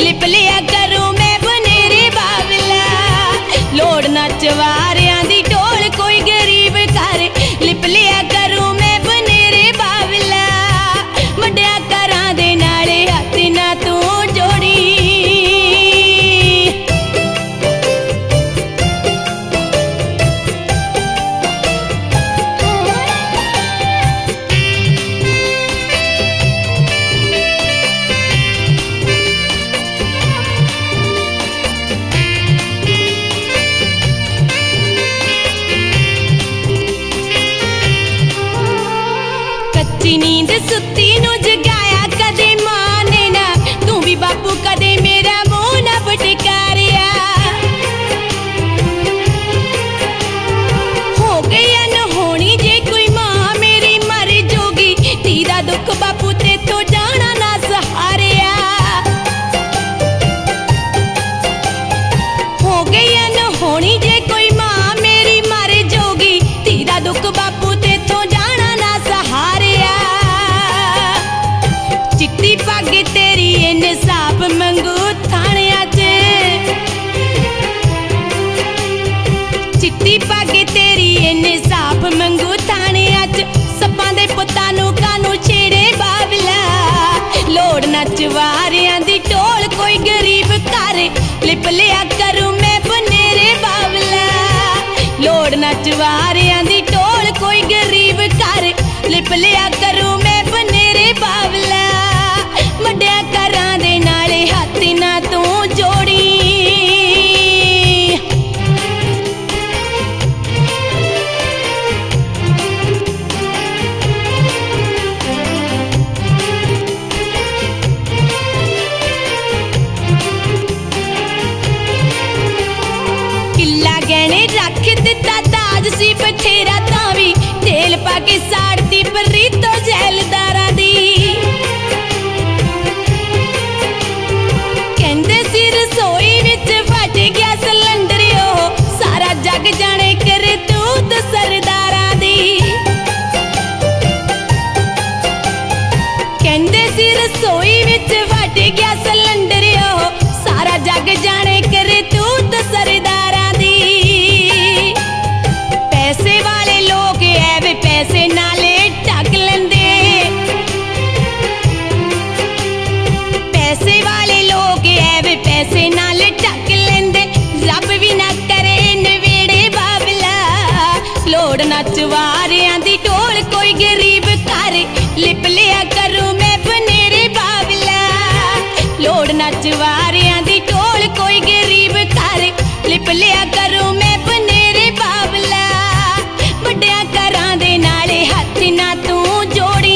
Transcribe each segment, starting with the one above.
Lip लिया करूं मैं बनेरे बावला। लोड़ ना चवारियां दी ढोल कोई गरीब घर, लिप लिया करूं मैं बनेरे बावला। वड्डिया घरां दे नाले हत्थ ना तू जोड़ी। नींद सुती नु जगाया कदे मां ने ना, तू भी बापू कदे मेरा मुंह ना फटकारिया। हो गई अनहोनी जे कोई मां मेरी मर जोगी, तेरा दुख बापू ते तो जाना ना सहारिया। हो गई अनहोनी जे कोई मां मेरी मर जोगी, तेरा दुख बापू ते तो जाना ना सहारिया। चिट्टी पग तेरी इंसाफ मंगू थाणिया च, चिट्टी पग तेरी इंसाफ मंगू थाणिया च। सप्पां दे पुत्तां नू कानू छेड़े बावला। लोड़ ना चवारियां दी ढोल कोई गरीब घर, लिप लिया करूं मैं बनेरे बावला। लोड़ ना चवारियां दी ढोल कोई गरीब घर, लिप लिया करूं मैं बनेरे बावला। वड्डिया घरां दे नाले हत्थ ना तू जोड़ी। किला गहने रख दिता दाज सी बथेरा, तां भी तेल पा के साड़ती परी तो जैलदारा दी। कहंदे सी रसोई विच फट गया सिलेंडर, सारा जग जाने करे तू तो सरदारा दी। कहंदे सी रसोई विच फट गया सिलेंडर, सारा जग जाने करे तू तो सरदारा दी। पैसे वाले लोग ऐ वे पैसे नाले ठग लेंदे, पैसे वाले लोग ऐ वे पैसे नाले ठग लेंदे। रब भी ना करे नवेड़े बावला। लोड़ ना चवारियां दी ढोल कोई गरीब घर, लिप लिया करूं मैं बनेरे बावला। लोड़ ना चवारियां दी ढोल कोई गरीब घर, लिप लिया करूं मैं बनेरे बावला। वड्डिया घरां दे नाले हत्थ ना तू जोड़ी।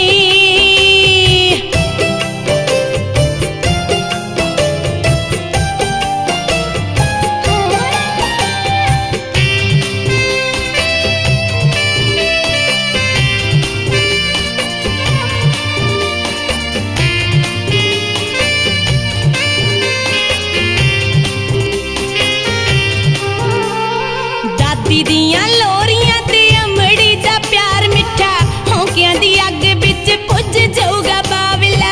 दादी दियां लोरियां ते अमड़ी दा प्यार मिठा, हौंकियां दी अग बिच पुज जाऊगा बावला।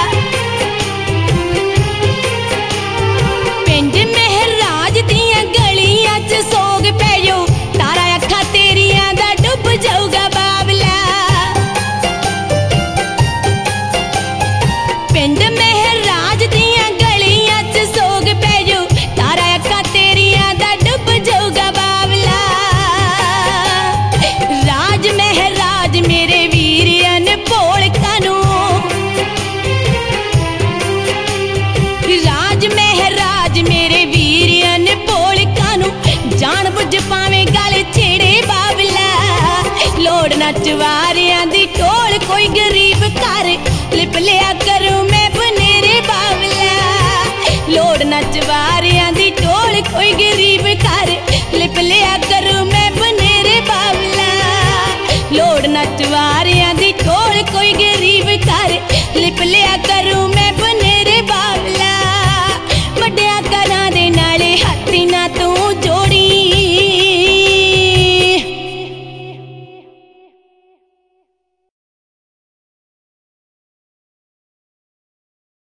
पिंड महराज दियां गलियां च सोग पैयो, तारा अखां तेरियां दा डुब जाऊगा बावला। पिंड महराज दियां गलियां च सोग पैयो, तारा अखां तेरियां दा डुब जाऊगा बावला। राज महराज मेरे वीर अनभोल कानू, राज महराज मेरे वीर अनभोल कानू। जान बुझ पावे गल छेड़े बावला। लोड़ ना चवारियां दी ढोल कोई गरीब घर, लिप लिया कर